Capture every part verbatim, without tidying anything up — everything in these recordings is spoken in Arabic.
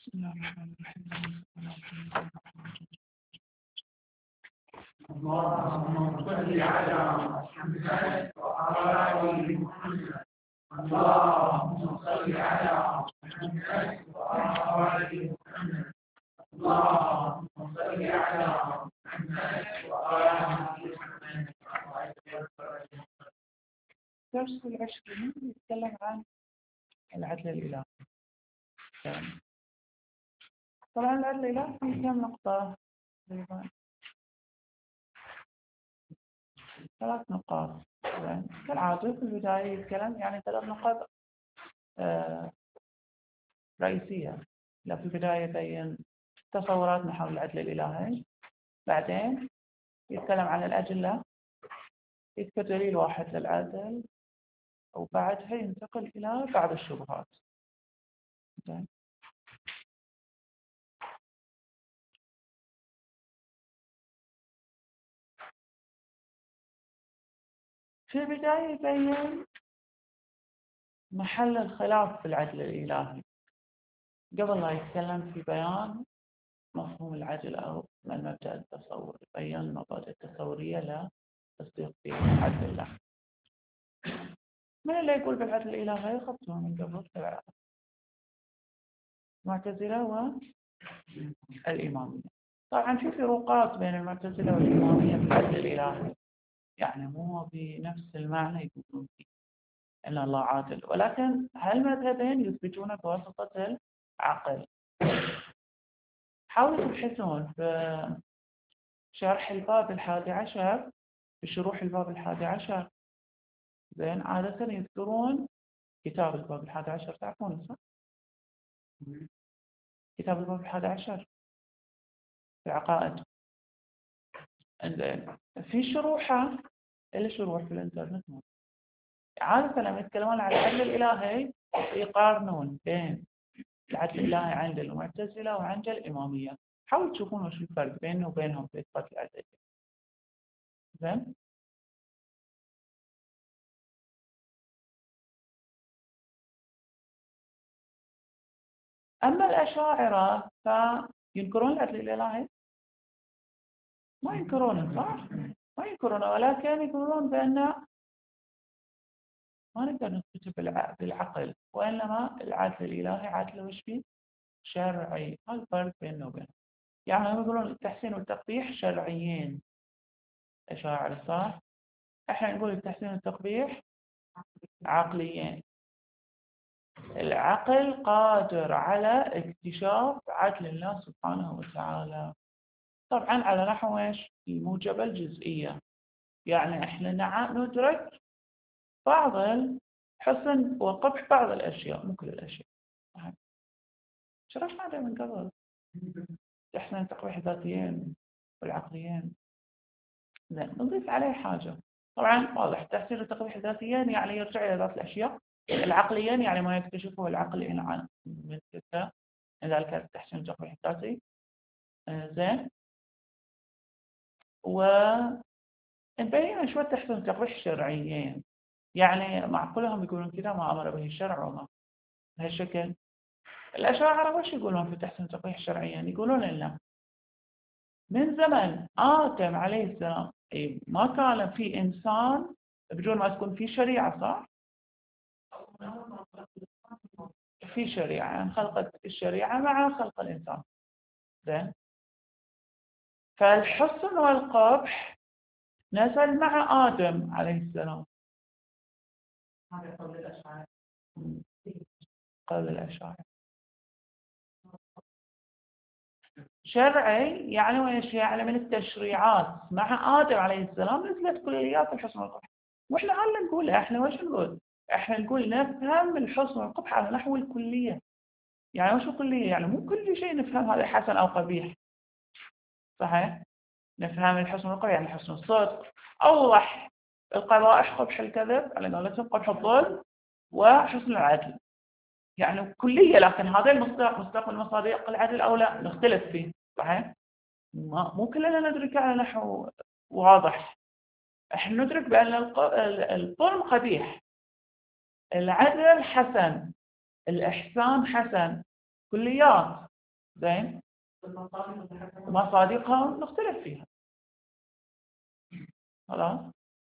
بسم الله الرحمن الرحيم. اللهم صل على محمد وآل محمد. اللهم صل على محمد وآل محمد. اللهم صل على محمد وآل محمد. درس العشرين يتكلم عن العدل الإلهي. طبعا العدل الإلهي في كم نقطة؟ ثلاث نقاط. كالعادة في البداية يتكلم يعني ثلاث نقاط آه رئيسية. لا في البداية يبين تصوراتنا حول العدل الإلهي، بعدين يتكلم عن الأدلة، يذكر دليل واحد للعدل، وبعدها ينتقل إلى بعض الشبهات. زين. في البداية يبين محل الخلاف في العدل الإلهي قبل لا يتكلم في بيان مفهوم العدل أو من مبدأ التصور، يبين المبادئ التصورية لتصديق في عدل الله. من اللي يقول بالعدل الإلهي خطوه من قبل المعتزلة والإمامية. طبعا في فروقات بين المعتزلة والإمامية في العدل الإلهي، يعني مو بنفس المعنى يقولون فيه أن الله عادل، ولكن هالمذهبين يثبتون بواسطة العقل. حاولوا تبحثون في شرح الباب الحادي عشر، في شروح الباب الحادي عشر، زين، عادة يذكرون كتاب الباب الحادي عشر، تعرفون صح؟ كتاب الباب الحادي عشر في العقائد. زين، في شروحه، اللي شروح في الانترنت، عادة لما يتكلمون عن العدل الإلهي يقارنون بين العدل الإلهي عند المعتزلة وعند الإمامية. حاولوا تشوفون وش الفرق بينه وبينهم في إثبات العدل. زين. أما الأشاعرة فينكرون العدل الإلهي؟ ما ينكرونه، صح؟ ما ينكرونه، ولكن يقولون بأن ما نقدر نثبته بالعقل، وإنما العدل الإلهي عدل وش فيه؟ شرعي. هذا الفرق بينه وبينه. يعني هم يقولون التحسين والتقبيح شرعيين، أشاعرة، صح؟ احنا نقول التحسين والتقبيح عقليين. العقل قادر على اكتشاف عدل الله سبحانه وتعالى، طبعا على نحو ايش؟ الموجبة الجزئية. يعني احنا ندرك بعض الحسن وقبح بعض الاشياء، مو كل الاشياء. شرحنا هذا من قبل، تحسين التقبيح الذاتيين والعقليين. زين، نضيف عليه حاجة. طبعا واضح تحسين التقبيح الذاتيين يعني يرجع إلى ذات الأشياء، العقليين يعني ما يكتشفه العقل إن عن مثل ذلك التحسين التقبيح الذاتي. آه زين، ونبين شوية تحسين التقبيح الشرعيين، يعني معقولهم يقولون كذا ما أمر به الشرع وما بهالشكل. الأشاعرة وش يقولون في تحسين التقبيح الشرعيين؟ يقولون إنه من زمن آدم عليه السلام ما كان في إنسان بدون ما تكون في شريعة، صح؟ في شريعة، يعني خلقت الشريعة مع خلق الإنسان. زين، فالحسن والقبح نزل مع آدم عليه السلام. هذا قول الأشاعرة. قول الأشاعرة شرعي، يعني وإيش؟ يعني من التشريعات مع آدم عليه السلام نزلت كليات الحسن والقبح. وإحنا هلا نقول، إحنا وش نقول؟ إحنا نقول نفهم الحسن والقبح على نحو الكلية. يعني وش الكلية؟ يعني مو كل شيء نفهم هذا حسن أو قبيح، صحيح؟ نفهم الحسن والقبح يعني حسن الصدق، أوضح القبائح قبح الكذب على قولتهم، قبح الظلم، وحسن العدل. يعني كلية، لكن هذا المصداق مصداق من مصادق العدل أو لا نختلف فيه، صحيح؟ مو كلنا ندرك على نحو واضح. احنا ندرك بأن الظلم قبيح، العدل حسن، الإحسان حسن، كليات. زين، مصادقها نختلف فيها. خلاص،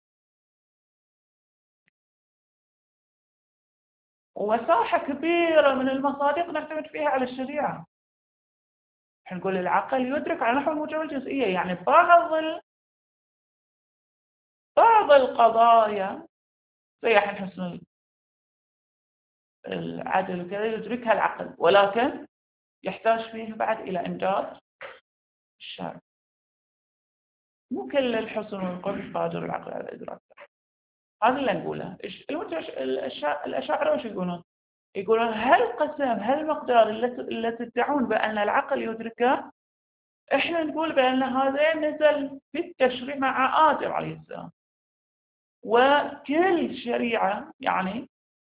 ومساحة كبيرة من المصادق نعتمد فيها على الشريعة. احنا نقول العقل يدرك على نحو الموجب الجزئية، يعني بعض ال... بعض القضايا زي احنا حسن العدل وكذا يدركها العقل، ولكن يحتاج فيه بعد إلى إمداد الشرع. مو كل الحسن والقبح قادر العقل على إدراكه. هذا اللي نقوله. الأشاعرة وش يقولون؟ يقولون هل قسم هل مقدار التي تدعون بأن العقل يدركه، إحنا نقول بأن هذا نزل في التشريع مع آدم عليه السلام، وكل شريعة يعني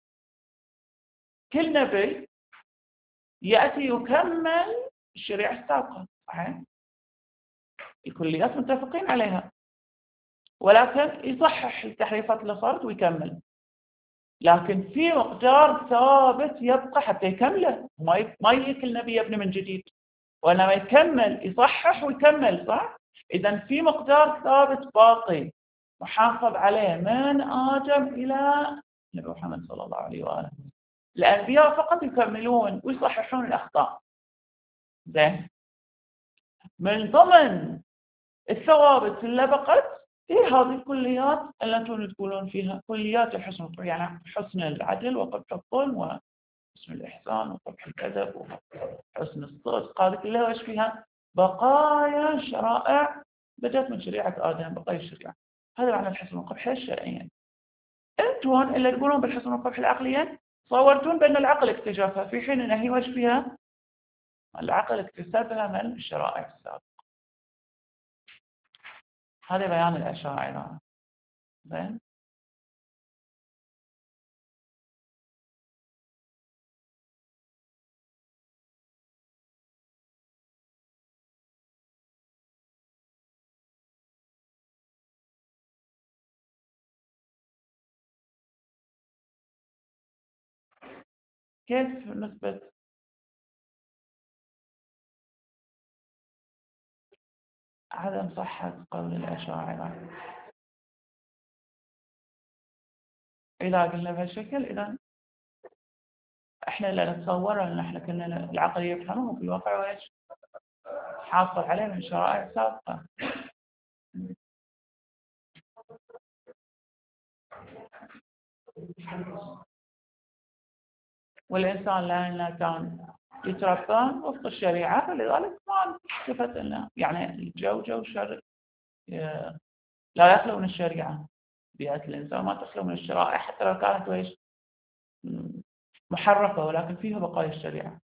كل نبي يأتي يكمل الشريعة السابقة. صحيح؟ الكليات متفقين عليها، ولكن يصحح التحريفات اللي صارت ويكمل، لكن في مقدار ثابت يبقى حتى يكمله. ما ما يجي كل نبي يبني من جديد، وإنما يكمل يصحح ويكمل. صح؟ إذا في مقدار ثابت باقي محافظ عليه من آدم إلى نبي محمد صلى الله عليه وآله. الأنبياء فقط يكملون ويصححون الأخطاء. زين، من ضمن الثوابت اللي بقت هي هذه الكليات اللي أنتم تقولون فيها كليات الحسن، يعني حسن العدل وقبح الظلم وحسن الإحسان وقبح الكذب وحسن الصدق. هذه كلها ايش فيها؟ بقايا شرائع بدأت من شريعة آدم، بقايا الشريعة. هذا معنى الحسن والقبح الشرعيين. أنتم اللي تقولون بالحسن والقبح العقليين صورتون بأن العقل اكتشفها، في حين أنها هي وش فيها؟ العقل اكتسبها من الشرائع السابقة. هذا بيان الأشاعرة. زين، كيف نثبت عدم صحة قول الأشاعرة؟ إذا قلنا بهالشكل، إذا إحنا اللي نتصور أن إحنا كنا العقل يفهمه في الواقع وإيش حاصل عليه من شرائع سابقة. والإنسان لأنه كان يتربى وفق الشريعة، فلذلك ما صفت أنه يعني الجو جو شر لا يخلو من الشريعة. بيئة الإنسان ما تخلو من الشرائع حتى لو كانت وإيش محرفة، ولكن فيها بقايا الشريعة.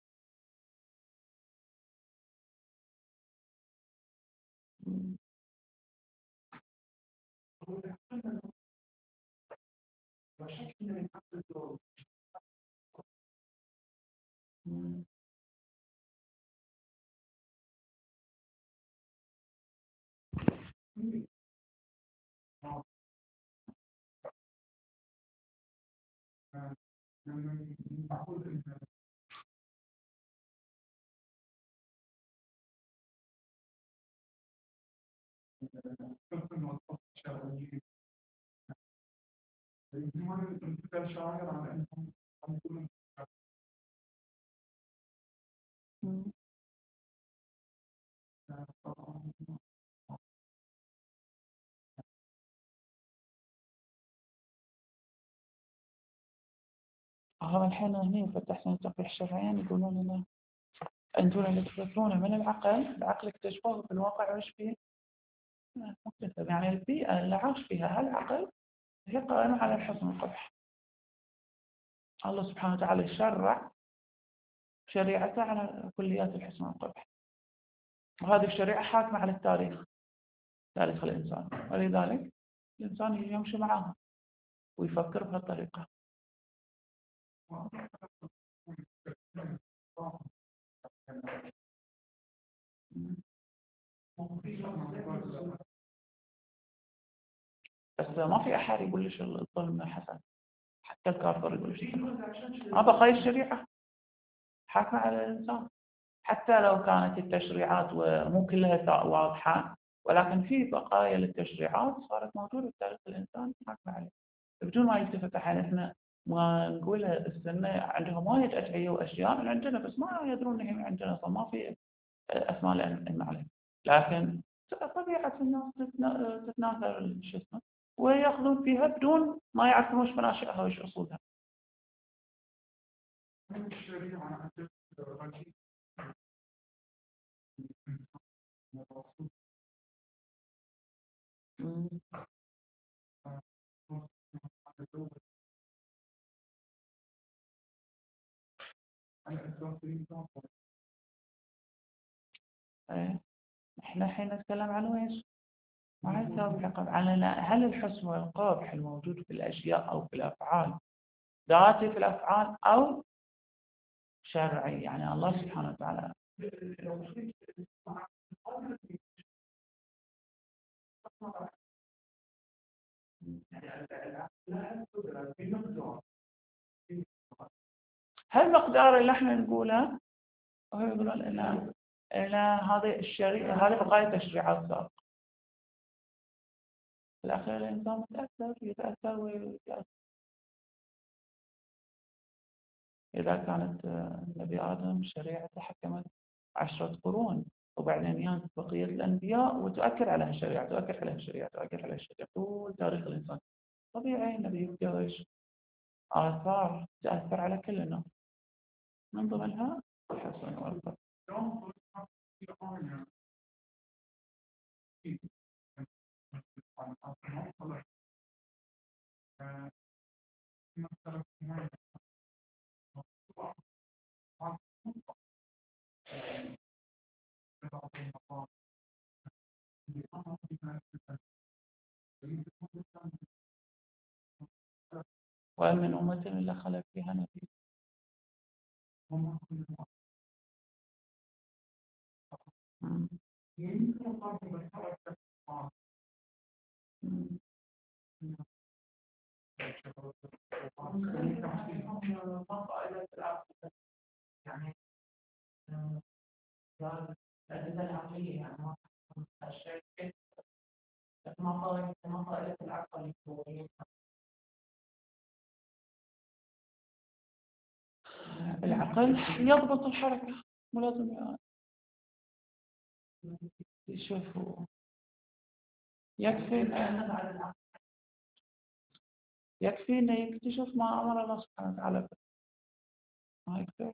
هم الحين هنا فتحنا التقريح الشرعيين يقولون لنا أنتم اللي تفكرون من العقل، العقل اكتشفوه في الواقع وش فيه مكتسب. يعني البيئة اللي عاش فيها هالعقل هي قائمة على الحسن والقبح. الله سبحانه وتعالى شرع شريعته على كليات الحسن والقبح، وهذه الشريعة حاكمة على التاريخ، تاريخ الإنسان، ولذلك الإنسان يمشي معها ويفكر بهالطريقة. بس ما في أحد يقول ليش الظلم حسن، حتى الكافر يقول ليش الظلم. ما بقايا الشريعة حاكمة على الإنسان. حتى لو كانت التشريعات ومو كلها واضحة، ولكن في بقايا للتشريعات صارت موجودة في تاريخ الإنسان حاكمة عليه بدون ما يلتفت أحد. إحنا ما نقول السنة عندهم وايد أدعية وأشياء من عندنا، بس ما يدرون إنها من عندنا، فما في أسماء لأن عليه. لكن طبيعة الناس تتناثر شو اسمه ويأخذون فيها بدون ما يعرفون وش مناشئها وش أصولها. احنا الحين نتكلم عن ويش؟ ما يساوي العقاب على هل الحسن والقبح الموجود في الأشياء أو في الأفعال ذاتي في الأفعال أو شرعي، يعني الله سبحانه وتعالى. هل مقدار اللي احنا نقوله هو يقولون ان ان هذه الشريعه هذه بقايا تشريعات سابقه، في الاخير الانسان متاثر يتاثر ويتاثر. اذا كانت النبي ادم شريعته حكمت عشرة قرون وبعدين يانت بقيه الانبياء وتؤكد عليها الشريعه تؤكد عليها الشريعه تؤكد عليها الشريعه طول تاريخ الانسان، طبيعي النبي يبقى ايش؟ اثار تاثر على كل الناس من ضمنها الحسن والقبح. وإن من أمة إلا خلق فيها نبي. يعني الأدلة العقلية يعني ما الشيء ما قال ما قال العقل العقل يضبط الحركة مو لازم يشوفوا. يكفي يكفي إنه يكتشف ما أمر الله سبحانه وتعالى به، ما يكفي.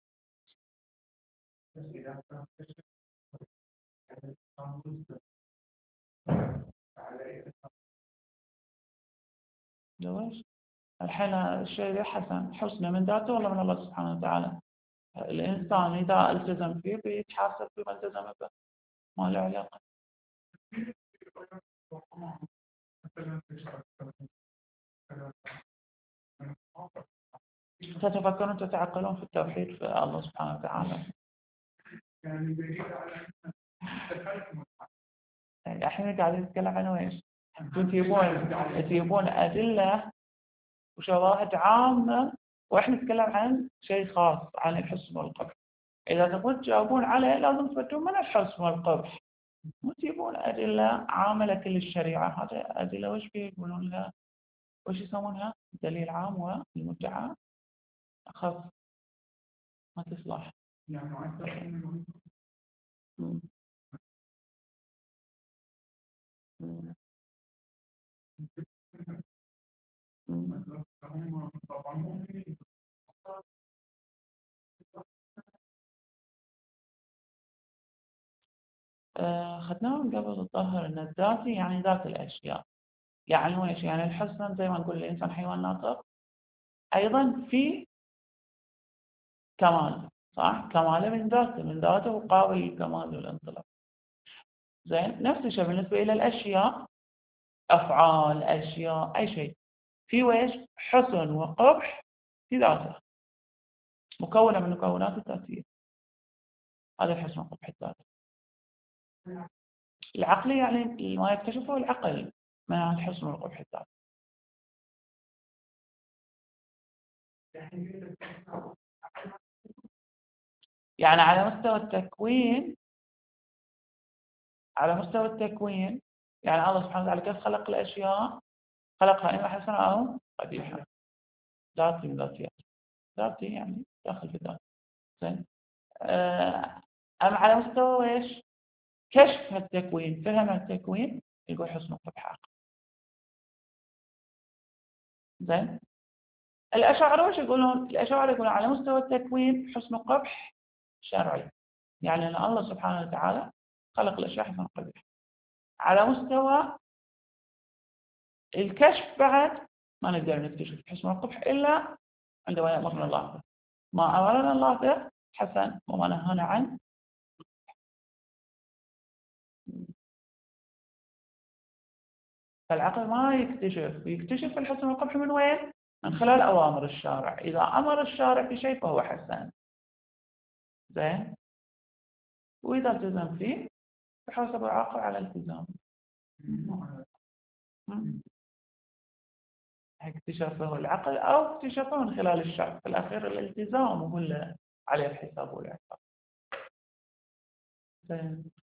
ليش؟ الحين الشيء حسن حسنه من ذاته ولا من الله سبحانه وتعالى؟ الإنسان إذا التزم فيه بيتحاسب بما التزم به، ما له علاقة. تتفكرون تتعقلون في التوحيد في الله سبحانه وتعالى. الحين قاعدين نتكلم عن ايش؟ تجيبون تجيبون أدلة وشواهد عامة واحنا نتكلم عن شيء خاص عن الحسن والقبح. إذا تبون تجاوبون عليه لازم تفتون من الحسن والقبح، مو تجيبون أدلة عامة لكل الشريعة. هذه أدلة وش بيقولون لها؟ وش يسمونها؟ دليل عام والمدعى أخف، ما تصلح. مم. مم. مم. أخذناهم قبل الظهر أن الذاتي يعني ذات الأشياء، يعني وإيش؟ يعني الحسن زي ما نقول الإنسان حيوان ناطق، أيضا في كمال، صح؟ كماله من ذاته من ذاته قابل للكمال والانطلاق. زين، نفس الشيء بالنسبة إلى الأشياء، أفعال أشياء أي شيء في وإيش؟ حسن وقبح في ذاته، مكونة من مكونات الذاتية. هذا الحسن وقبح الذات. العقلي يعني ما يكتشفه العقل من الحسن والقبح الذات. يعني على مستوى التكوين على مستوى التكوين يعني الله سبحانه وتعالى كيف خلق الأشياء خلقها إما حسنة أو قبيحة ذاتي من ذاتيات ذاتي يعني داخل في ذات زين آه، أم على مستوى إيش كشف التكوين فهم التكوين يقول حسن وقبح عقل زين الأشاعرة وش يقولون الأشاعرة يقولون على مستوى التكوين حسن وقبح شرعي يعني أن الله سبحانه وتعالى خلق الأشياء حسن وقبح على مستوى الكشف بعد ما نقدر نكتشف حسن وقبح إلا عندما يأمرنا الله به ما أمرنا الله به حسن وما نهانا عنه فالعقل ما يكتشف يكتشف الحسن والقبح من وين؟ من خلال أوامر الشارع إذا أمر الشارع بشيء فهو حسن زين وإذا التزم فيه فحاسب العقل على التزام اكتشفه العقل أو اكتشفه من خلال الشرع في الأخير الالتزام هو اللي عليه الحساب والعقاب زين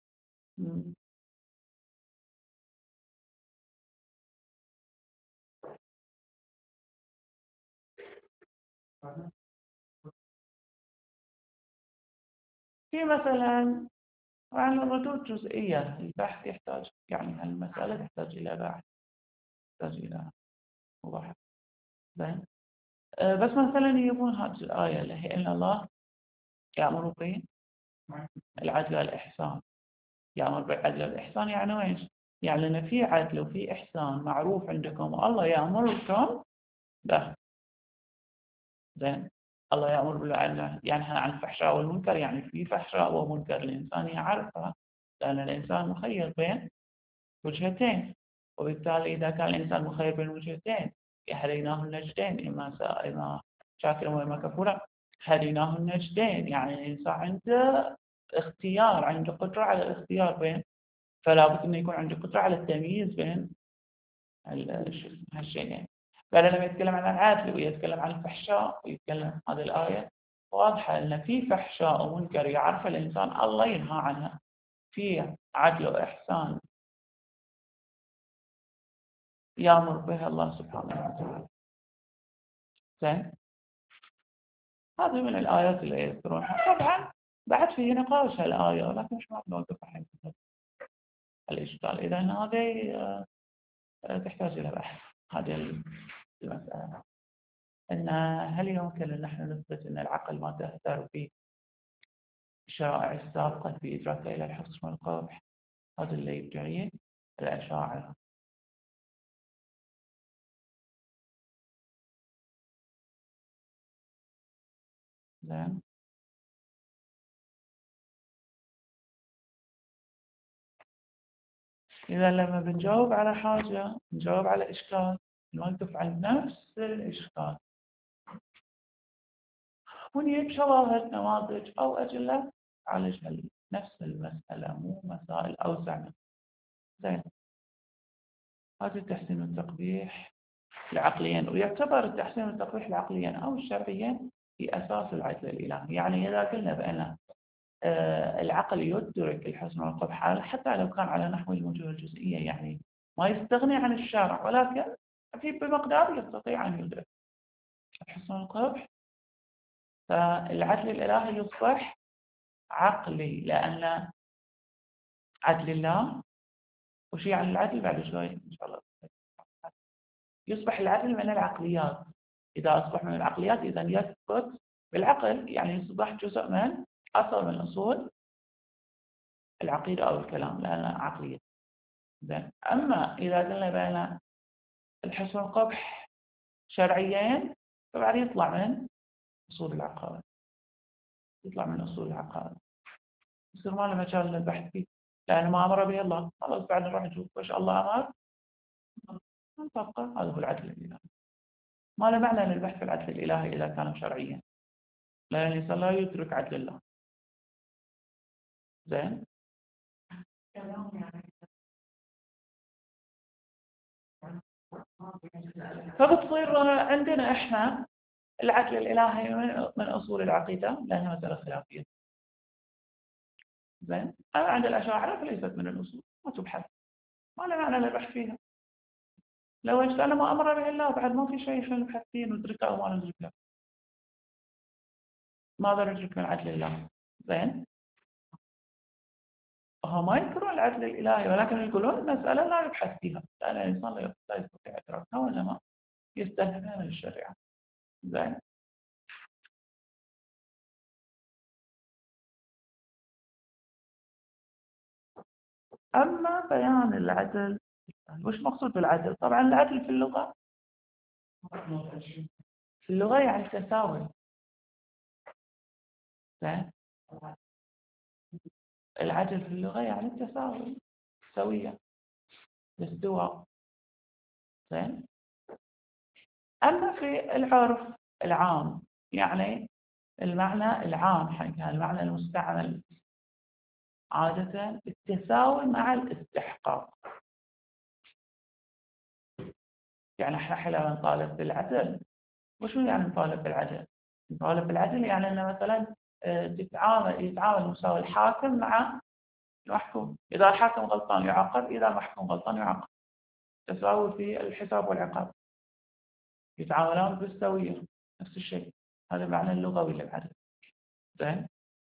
في مثلا عن الردود جزئية البحث يحتاج يعني المسألة تحتاج إلى بحث تحتاج إلى وضح زين أه بس مثلا يبون هذه الآية اللي هي إن الله يأمر بالعدل والإحسان يأمر بالعدل والإحسان يعني وإيش؟ يعني أن في عدل وفي إحسان معروف عندكم والله يأمركم به زين الله يأمر بالعدل ينهى عن الفحشاء والمنكر يعني في فحشاء ومنكر الإنسان يعرفها لأن الإنسان مخير بين وجهتين وبالتالي إذا كان الإنسان مخير بين وجهتين هديناه النجدين إما سا إما شاكرا وإما كفورا هديناه النجدين يعني الإنسان عنده اختيار عنده قدرة على الاختيار بين فلا بد أن يكون عنده قدرة على التمييز بين هالشيئين بعد لما يتكلم عن العدل ويتكلم عن الفحشاء ويتكلم هذه الآية واضحة أن في فحشاء ومنكر يعرف الإنسان الله ينهى عنها في عدل وإحسان يأمر بها الله سبحانه وتعالى زين هذه من الآيات اللي يذكرونها طبعا بعد في نقاش هالآية ولكن مش ما بنوقف الحين الإشكال إذا هذه تحتاج إلى بحث هذه المسألة أن هل يمكن أن نحن نثبت أن العقل ما تأثر في الشرائع السابقة في إدراكه إلى الحسن والقبح هذا اللي يدعيه الأشاعرة زين إذا لما بنجاوب على حاجة نجاوب على إشكال نوقف عن نفس الإشكال ونجيب شواهد نماذج أو أدلة على نفس المسألة مو مسائل أوسع منها زين هذا التحسين والتقبيح العقليا ويعتبر التحسين والتقبيح العقليا أو الشرعيا في أساس العدل الإلهي يعني إذا قلنا بأن العقل يدرك الحسن والقبح حتى لو كان على نحو الوجوه الجزئية يعني ما يستغني عن الشرع ولكن في بمقدار يستطيع أن يدرك الحسن والقبح فالعدل الإلهي يصبح عقلي لأن عدل الله وش يعني العدل بعد شوي إن شاء الله يصبح العدل من العقليات إذا أصبح من العقليات إذا يثبت بالعقل يعني يصبح جزء من أصل من أصول العقيدة أو الكلام لأنها عقلية زين أما إذا قلنا بين الحسن والقبح شرعيين فبعد يطلع من أصول العقائد يطلع من أصول العقائد يصير ما له مجال للبحث فيه لأن ما أمر به الله خلاص بعد نروح نشوف وش الله أمر نطبقه هذا هو العدل الإلهي ما له معنى للبحث في العدل الإلهي إذا كان شرعيا لأن الإنسان لا يترك عدل الله زين فبتصير عندنا إحنا العدل الإلهي من أصول العقيدة لأنها مسألة خلافية زين، أما عند الأشاعرة فليست من الأصول، ما تبحث، ما له معنى البحث فيها. لو اجتنى ما أمر به الله بعد ما في شيء خلينا نبحث فيه، ندركه أو ما ندركه. ماذا ندرك من عدل الله؟ زين، هم ما ينكرون العدل الإلهي، ولكن يقولون المسألة لا يبحث فيها، لأن الإنسان لا يستطيع إدراكها وإنما يستلهمها من الشريعة. زين، أما بيان العدل، وش مقصود بالعدل؟ طبعا العدل في اللغة، في اللغة يعني التساوي. زين، العدل في اللغة يعني التساوي، سوية، الاستواء. زين، أما في العرف العام يعني المعنى العام حقها، المعنى المستعمل عادة التساوي مع الاستحقاق. يعني احنا حينما نطالب بالعدل، وش يعني نطالب بالعدل؟ نطالب بالعدل يعني أن مثلا آه، تتعامل يتعامل مساوي الحاكم مع المحكوم، إذا الحاكم غلطان يعاقب، إذا المحكوم غلطان يعاقب، تساوي في الحساب والعقاب، يتعاملون بالسوية، نفس الشيء. هذا المعنى اللغوي للعدل. زين،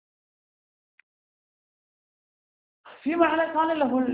في معنى ثاني اللي هو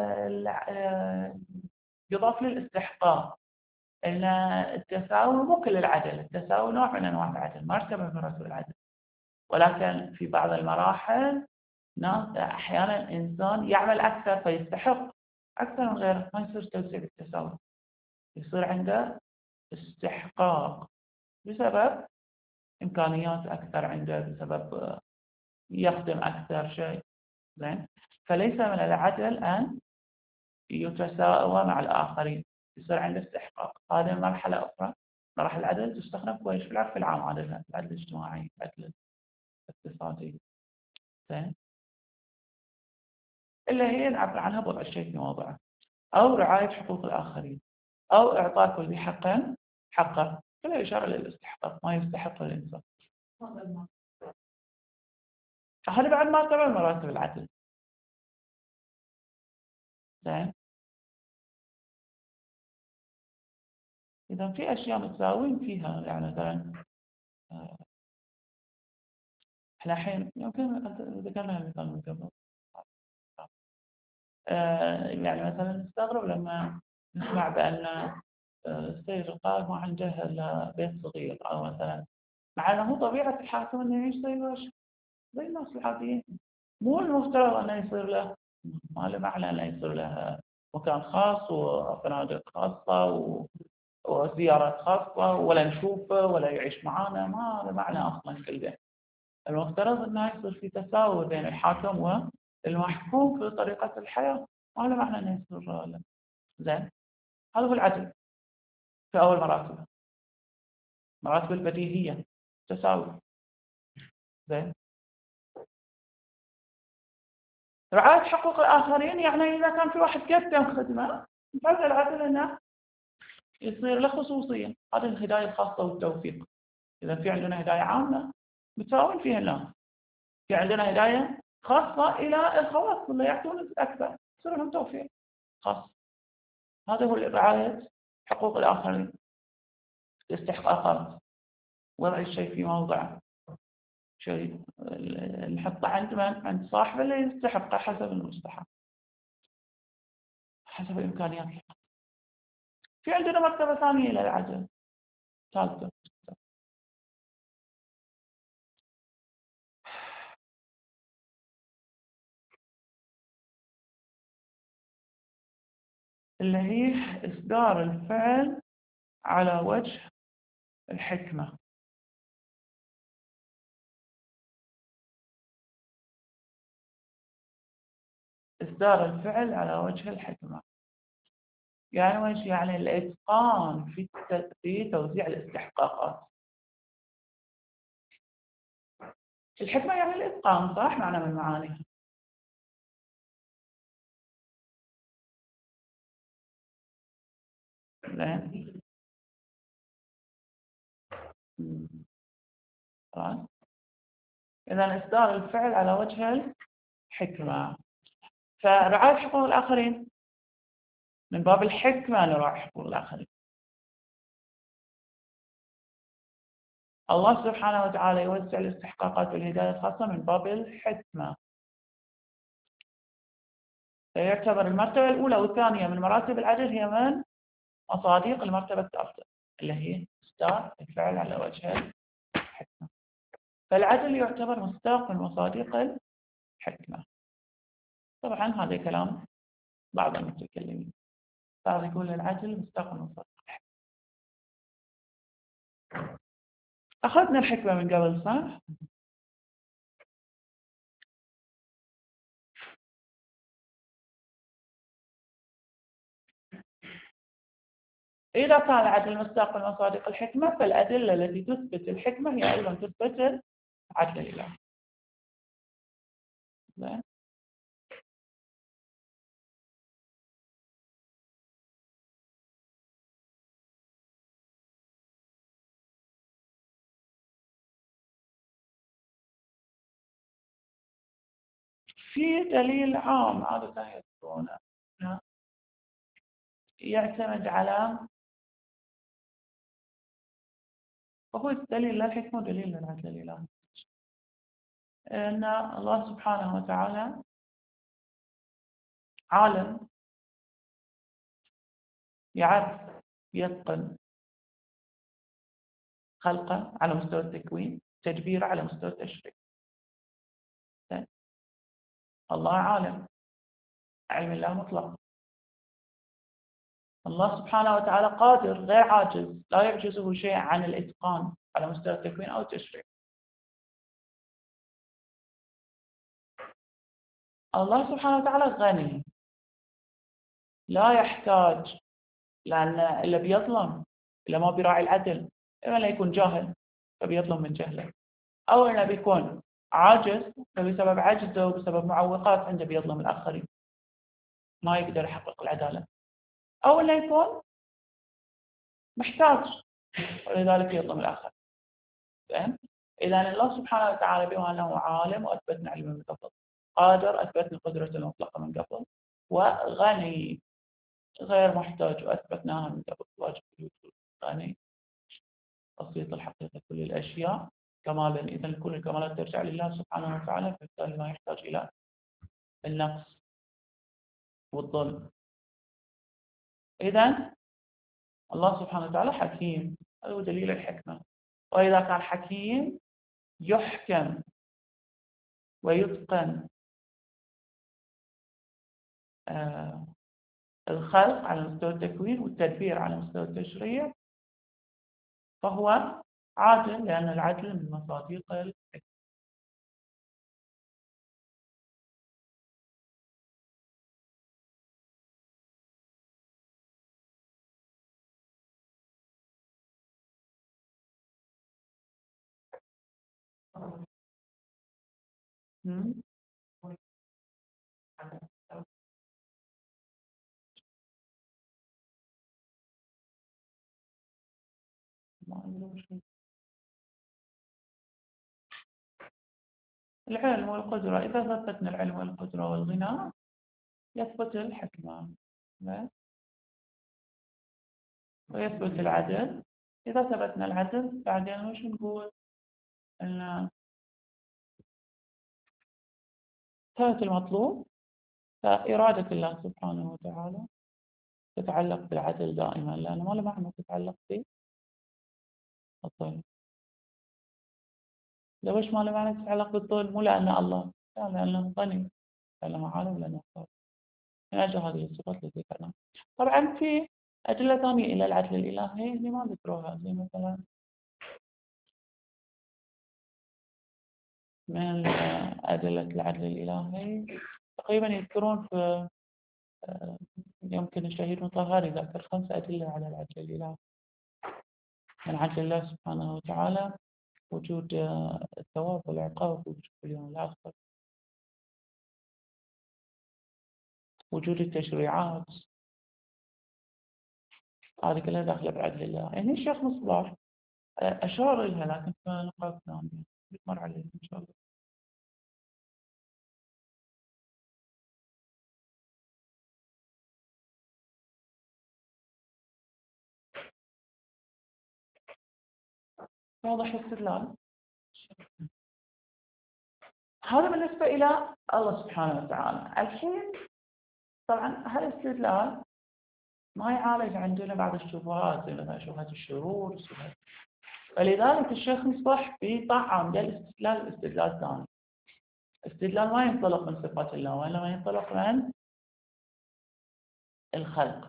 يضاف للاستحقاق، ان التساوي مو كل العدل، التساوي نوع من انواع العدل، مرتبه من مراتب العدل، ولكن في بعض المراحل ناس احيانا انسان يعمل اكثر فيستحق اكثر من غيره، ما يصير توزيع بالتساوي، يصير عنده استحقاق بسبب امكانيات اكثر عنده، بسبب يخدم اكثر شيء. زين، فليس من العدل ان يتساوى مع الآخرين، يصير عنده استحقاق. هذه مرحلة أخرى، مراحل العدل تستخدم كويس في العرف العام عادة، العدل الاجتماعي، العدل الاقتصادي. زين، اللي هي نعبر عنها بوضع الشيء في موضعه، أو رعاية حقوق الآخرين، أو إعطاء كل ذي حق حقه، كلها إشارة للاستحقاق، ما يستحق الإنسان. هذا بعد ما تبع مراتب العدل. زين، إذا في أشياء متساوين فيها، يعني مثلا احنا الحين يمكن ذكرنا مثال من قبل، آه يعني مثلا نستغرب لما نسمع بأن آه، السيد القائد ما عنده إلا بيت صغير، أو مثلا مع أنه هو طبيعة الحاكم أنه يعيش زي زي الناس العاديين، مو المفترض أنه يصير له، ما له معنى أنه يصير له مكان خاص وفنادق خاصة و... وزيارات خاصة، ولا نشوفه ولا يعيش معانا، ما له معنى أصلا كل ده. المفترض أنه يصير في تساوي بين الحاكم والمحكوم في طريقة الحياة، ما له معنى أنه يصير له. زين، هذا هو العدل في أول مراتب، مراتب البديهية، تساوي. زين، رعاية حقوق الآخرين يعني إذا كان في واحد قدم خدمة، فهذا العدل أنه يصير له خصوصية، هذه الهداية الخاصة والتوفيق. إذا في عندنا هداية عامة متساوين فيها الناس، في عندنا هداية خاصة إلى الخواص اللي يعطون أكثر، يصير لهم توفيق خاص. هذا هو رعاية حقوق الآخرين، الاستحقاقات، وضع الشيء في موضعه، شيء نحطه عند من؟ عند صاحبه اللي يستحقه حسب المستحق، حسب إمكانياته. في عندنا مرتبة ثانية للعدل، ثالثة، اللي هي إصدار الفعل على وجه الحكمة. إصدار الفعل على وجه الحكمة يعني وش؟ يعني الإتقان في في توزيع الاستحقاقات. الحكمة يعني الإتقان، صح؟ معنى من معانيها. زين، خلاص. إذا إصدار الفعل على وجه حكمة. فرعاية حقوق الآخرين من باب الحكمة نراعي حقوق الآخرين. الله سبحانه وتعالى يوزع الاستحقاقات والهداية الخاصة من باب الحكمة. فيعتبر المرتبة الأولى والثانية من مراتب العدل هي من مصادق المرتبة الثالثة اللي هي مصداق الفعل على وجه الحكمة. فالعدل يعتبر مصداق من مصادق الحكمة. طبعا هذا كلام بعض المتكلمين، بعض يقول العدل مصداق من مصادق الحكمة. أخذنا الحكمة من قبل صح؟ إذا كان العدل مصداق من مصادق الحكمة فالأدلة التي تثبت الحكمة هي أيضا تثبت العدل الإلهي. زين. في دليل عام عادة يذكرونه يعتمد على، وهو الدليل للحكمة ودليل للعدل الإلهي، أن الله سبحانه وتعالى عالم يعرف يتقن خلقه على مستوى التكوين، تدبيره على مستوى التشريع. الله عالم، علم الله مطلق. الله سبحانه وتعالى قادر غير عاجز، لا يعجزه شيء عن الإتقان على مستوى التكوين أو التشريع. الله سبحانه وتعالى غني، لا يحتاج، لأن اللي بيظلم اللي ما بيراعي العدل إما لا يكون جاهل فبيظلم من جهله، أو إنه بيكون عاجز فبسبب عجزه وبسبب معوقات عنده بيظلم الآخرين ما يقدر يحقق العدالة، أو إنه يكون محتاج ولذلك يظلم الآخر. إذا الله سبحانه وتعالى بما أنه عالم وأثبتنا علما من قبل، قادر أثبتنا قدرته المطلقة من قبل، وغني غير محتاج وأثبتناها من قبل، واجب الوجود، غني بسيط الحقيقة كل الأشياء كمالا. إذا كل الكمالات ترجع لله سبحانه وتعالى فبالتالي ما يحتاج إلى النقص والظلم. إذا الله سبحانه وتعالى حكيم، هذا هو دليل الحكمة. وإذا كان حكيم يحكم ويتقن آه الخلق على مستوى التكوين والتدبير على مستوى التشريع فهو عادل، لأن العدل من مصادق الحكمة. العلم والقدرة، إذا ثبتنا العلم والقدرة والغنى يثبت الحكمة ويثبت العدل. إذا ثبتنا العدل بعدين وش نقول؟ أن ثبت المطلوب، فإرادة الله سبحانه وتعالى تتعلق بالعدل دائما، لأنه ما له معنى تتعلق بالظلم. لو إيش ما له معنى تتعلق بالظلم؟ مو لأن الله، لا، لأنه غني، لأنه عالم، لأنه قادر، من أجل هذه الصفات التي ذكرناها. طبعا في أدلة ثانية إلى العدل الإلهي اللي ما ذكروها، زي مثلا من أدلة العدل الإلهي تقريبا يذكرون في يمكن الشهيد مطهري ذكر خمس أدلة على العدل الإلهي. من عدل الله سبحانه وتعالى وجود الثواب والعقاب، وجود اليوم الآخر، وجود التشريعات، هذه كلها داخلة بعدل الله. يعني الشيخ مصباح أشار لها لكن في نقاط ثانية نمر عليها إن شاء الله. واضح الاستدلال؟ هذا بالنسبة إلى الله سبحانه وتعالى. الحين طبعا هالاستدلال ما يعالج عندنا بعض الشبهات، مثلا شبهة الشرور، شبهة، فلذلك الشيخ مصباح بيطعم ده الاستدلال الاستدلال ثاني. استدلال ما ينطلق من صفات الله وإنما ينطلق من الخلق.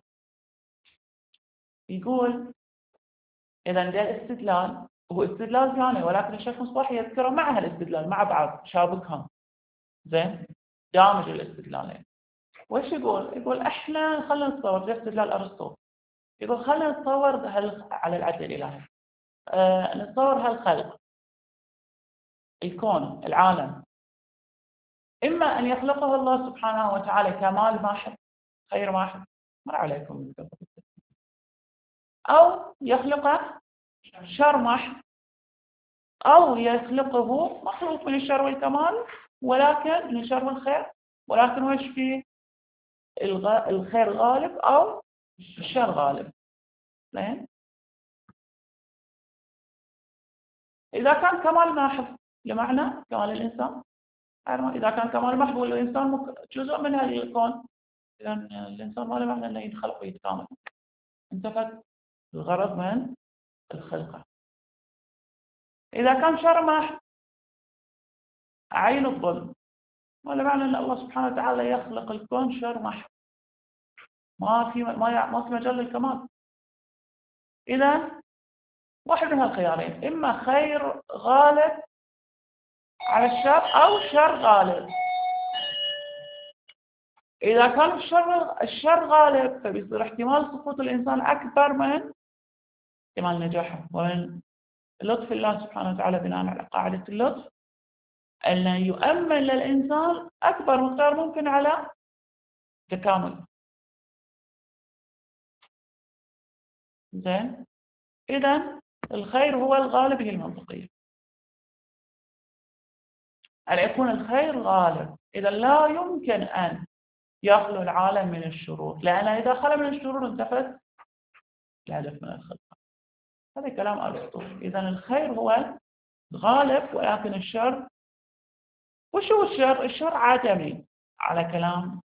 يقول إذا ده الاستدلال هو استدلال ثاني، ولكن الشيخ مصباح يذكره مع هالاستدلال مع بعض، شابكهم، زين، دامج الاستدلالين. وش يقول؟ يقول احنا خلينا نتصور ده استدلال ارسطو. يقول خلينا نتصور هل على العدل الالهي، أه نتصور هالخلق، الكون، العالم، اما ان يخلقه الله سبحانه وتعالى كمال ماحض، خير ماحض، مر عليكم، او يخلقه شر محض، أو يخلقه مخلوق من الشر والكمال ولكن من الشر والخير، ولكن وش فيه الخير غالب أو الشر غالب. لين إذا كان كمال محض لمعنى كمال الإنسان، إذا كان كمال محض والإنسان جزء من هذه الكون، إذا الإنسان ما له معنى أنه يتخلق ويتكامل، انتفت الغرض من الخلقة. إذا كان شر محض عين الظلم، ولا معنى أن الله سبحانه وتعالى يخلق الكون شر محض، ما في ما ما في مجال للكمال. إذا واحد من هالخيارين، إما خير غالب على الشر أو شر غالب. إذا كان الشر الشر غالب فبيصير احتمال سقوط الإنسان أكبر من احتمال نجاحه. ومن لطف الله سبحانه وتعالى بناء على قاعدة اللطف أن يؤمن للإنسان أكبر مقدار ممكن على تكامل. زين، إذا الخير هو الغالب، هي المنطقية أن يكون الخير غالب. إذا لا يمكن أن يخلو العالم من الشرور، لأن إذا خلى من الشرور انتفت الهدف من الخلق. هذا كلام أرسطو. إذا الخير هو الغالب ولكن الشر، وش هو الشر؟ الشر عدمي على كلام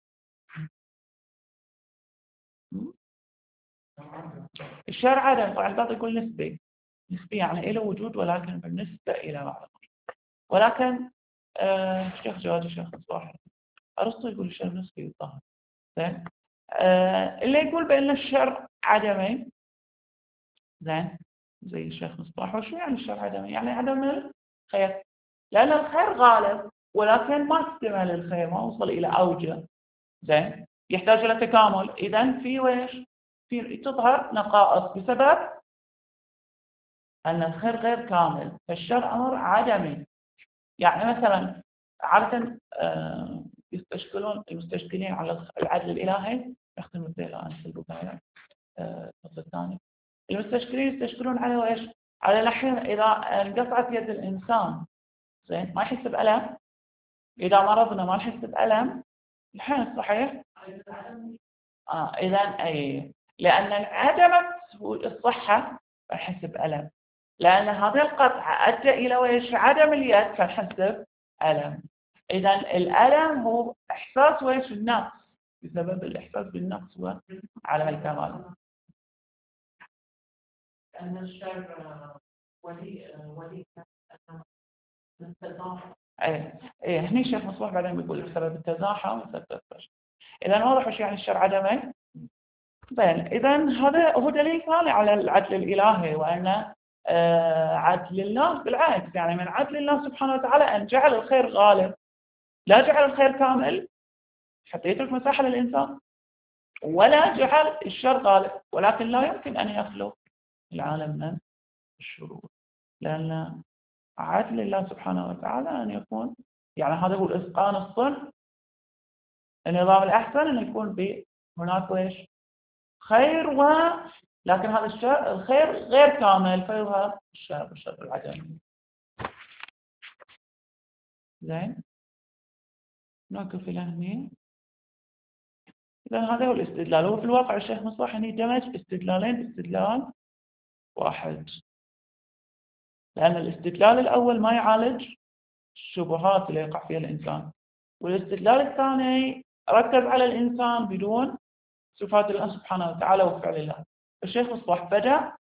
الشر عدمي. طبعا البعض يقول نسبي، نسبي يعني له وجود ولكن بالنسبة إلى بعض. ولكن الشيخ آه جواد الشيخ مصباح أرسطو يقول الشر نسبي بالظاهر. زين، آه اللي يقول بأن الشر عدمي، زين، زي الشيخ مصباح. وشو يعني الشر عدمي؟ يعني عدم الخير، لأن الخير غالب ولكن ما اكتمل الخير، ما وصل إلى أوجه، زين، يحتاج إلى تكامل. إذن في ويش في تظهر نقائص بسبب أن الخير غير كامل، فالشر أمر عدمي. يعني مثلا عادة آه يستشكلون المستشكلين على العدل الإلهي، أختم الديلة عن البداية الفصل الثاني. المستشكلين يستشكلون على ايش؟ على الحين اذا انقطعت يد الانسان، زين، ما يحس بألم. اذا مرضنا ما نحس بألم الحين، صحيح؟ اه اذا اي، لان عدم الصحه نحس بألم، لان هذا القطع ادى الى ويش؟ عدم اليد، فنحس بألم. اذا الألم هو احساس ويش؟ النقص، بسبب الاحساس بالنقص وعدم الكمال. أن الشر ولي ولي التزاحم. ايه ايه هني الشيخ مصباح بعدين بيقول بسبب التزاحم وسبب الشر. اذا واضح وش يعني الشر عدمي. زين، اذا هذا هو دليل ثاني على العدل الالهي، وان آه عدل الله بالعكس، يعني من عدل الله سبحانه وتعالى ان جعل الخير غالب، لا جعل الخير كامل حتى يترك مساحه للانسان، ولا جعل الشر غالب، ولكن لا يمكن ان يخلق العالم من الشرور، لأن عدل الله سبحانه وتعالى أن يكون، يعني هذا هو الإتقان الصنع، النظام الأحسن أن يكون هناك ويش؟ خير، و لكن هذا الشر الخير غير كامل فيظهر الشر والشر العدمي. زين، نوقف إلى هنا. إذا هذا هو الاستدلال. هو في الواقع الشيخ مصباح يعني دمج استدلالين باستدلال واحد، لأن الاستدلال الأول ما يعالج الشبهات اللي يقع فيها الإنسان، والاستدلال الثاني ركز على الإنسان بدون صفات الله سبحانه وتعالى وفعل الله. الشيخ مصباح بدأ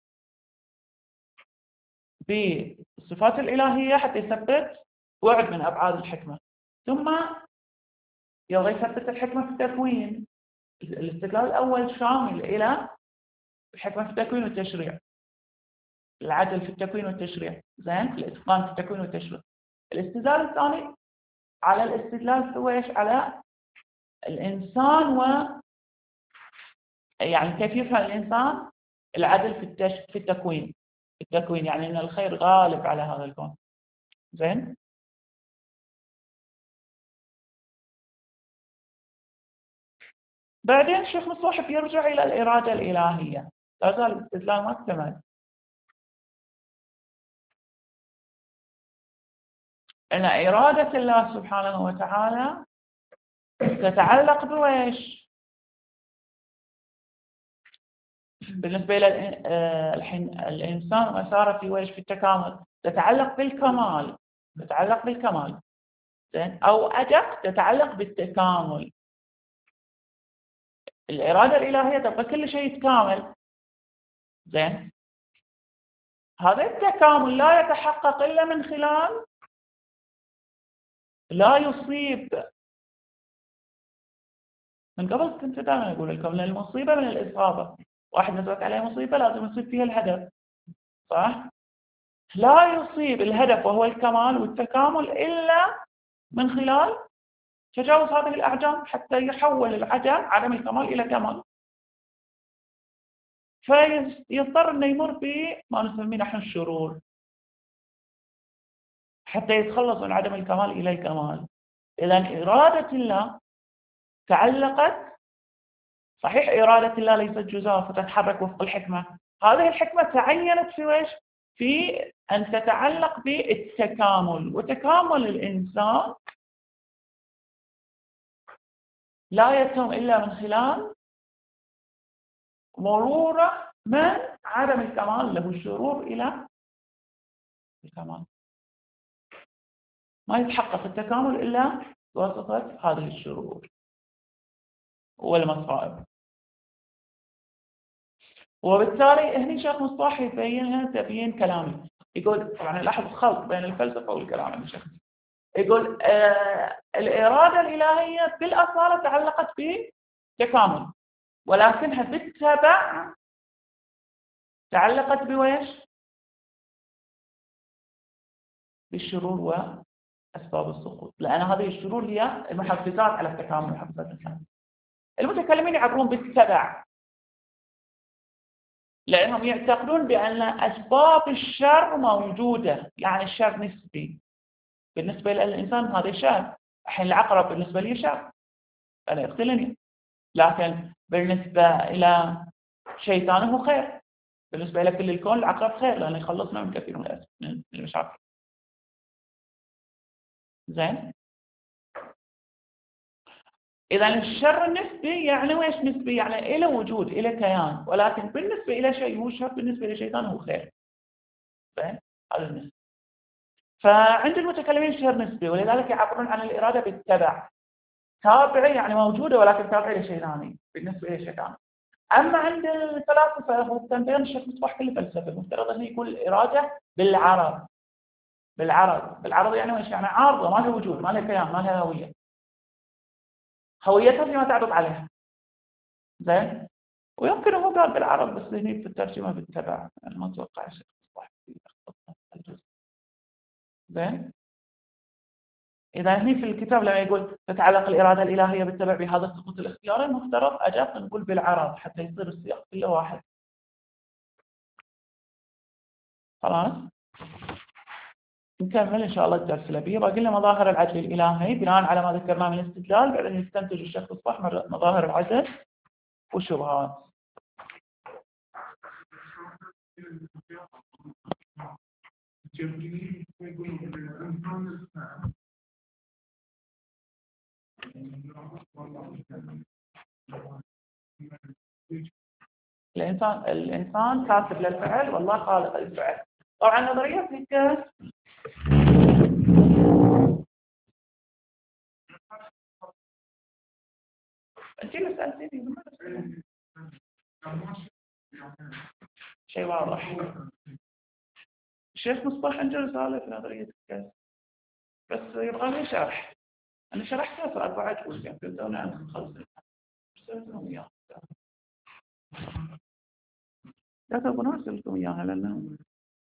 بالصفات الإلهية حتى يثبت وعد من أبعاد الحكمة، ثم يبغى يثبت الحكمة في التكوين. الاستدلال الأول شامل إلى الحكمة في التكوين والتشريع، العدل في التكوين والتشريع، زين، الإتقان في التكوين والتشريع. الاستدلال الثاني على الاستدلال هو إيش؟ على الإنسان و يعني كيف يفهم الإنسان العدل في التش... في التكوين التكوين يعني أن الخير غالب على هذا الكون. زين، بعدين الشيخ مصباح يرجع إلى الإرادة الإلهية. لا زال الاستدلال ما اكتمل. أن إرادة الله سبحانه وتعالى تتعلق بويش؟ بالنسبة إلى الحين الإنسان مساره في ويش؟ في التكامل، تتعلق بالكمال، تتعلق بالكمال، زين، أو أدق تتعلق بالتكامل. الإرادة الإلهية تبقى كل شيء يتكامل، زين، هذا التكامل لا يتحقق إلا من خلال لا يصيب. من قبل كنت دائما أقول لكم أن المصيبة من الإصابة، واحد نزلت عليه مصيبة لازم يصيب فيها الهدف، صح؟ لا يصيب الهدف وهو الكمال والتكامل إلا من خلال تجاوز هذه الأعجام حتى يحول العدم عدم الكمال إلى كمال، فيضطر أنه يمر بما نسميه نحن الشرور حتى يتخلص من عدم الكمال إلى الكمال. إذن إرادة الله تعلقت، صحيح إرادة الله ليست جزاء فتتحرك وفق الحكمة، هذه الحكمة تعينت في ويش؟ في أن تتعلق بالتكامل، وتكامل الإنسان لا يتم إلا من خلال مروره من عدم الكمال له الشرور إلى الكمال. ما يتحقق التكامل إلا بواسطة هذه الشرور والمصائب. وبالتالي هني شيخ مصباح يبينها تبيين كلامي، يقول طبعا لاحظ الخلط بين الفلسفة والكلام عن الشيخ، يقول آه الإرادة الإلهية بالأصالة تعلقت بتكامل، ولكنها بالتبع تعلقت بويش؟ بالشرور وأسباب السقوط، لأن هذه الشرور هي المحفزات على التكامل، محفزات الكامل. المتكلمين يعبرون بالتبع لأنهم يعتقدون بأن أسباب الشر موجودة، يعني الشر نسبي بالنسبة للإنسان، هذا شر. الحين العقرب بالنسبة لي شر، أنا يقتلني، لكن بالنسبة إلى شيطانه خير، بالنسبة إلى كل الكون العقرب خير لأنه يخلصنا من كثير من المشاكل. زين، إذا الشر النسبي يعني ويش نسبي؟ يعني إلى وجود، إلى كيان، ولكن بالنسبة إلى شيء هو شر، بالنسبة لشيطان هو خير. زين، هذا النسبي. فعند المتكلمين الشر نسبي، ولذلك يعبرون عن الإرادة بالتبع، تابعي يعني موجودة ولكن تابعي لشيء ثاني بالنسبة إلى شيء ثاني. أما عند الفلاسفة هو التنبين الشيخ مصباح كل فلسفة المفترض أن يكون الإرادة بالعرض، بالعرض بالعرض يعني ويش؟ يعني عارضة، ما لها وجود، ما لها كيان، ما لها هوية، هويتها فيما تعرض عليها. زين، ويمكن هو قال بالعرض بس هني في الترجمة بالتبع، يعني ما أتوقع الشيخ مصباح الجزء. زين، إذا هني في الكتاب لما يقول تتعلق الإرادة الإلهية بالتبع بهذا السقوط الاختياري، المفترض أدق نقول بالعرض حتى يصير السياق كله واحد. خلاص، نكمل إن شاء الله الدرس اللي بيه. باقي لنا مظاهر العدل الإلهي بناء على ما ذكرناه من الاستدلال، بعدين يستنتج الشيخ مصباح مظاهر العدل والشبهات. الإنسان الإنسان كاتب للفعل والله خالق الفعل. طبعا نظرية الكاس انت اللي سألتني شيء واضح. الشيخ مصباح عنده رسالة في نظرية الكاس بس يبغى لي شرح. أنا شرحتها في أربعة جزء يعني بدون أن نخلص أرسلتهم إياها. لا تبغون أرسلتهم إياها لأنه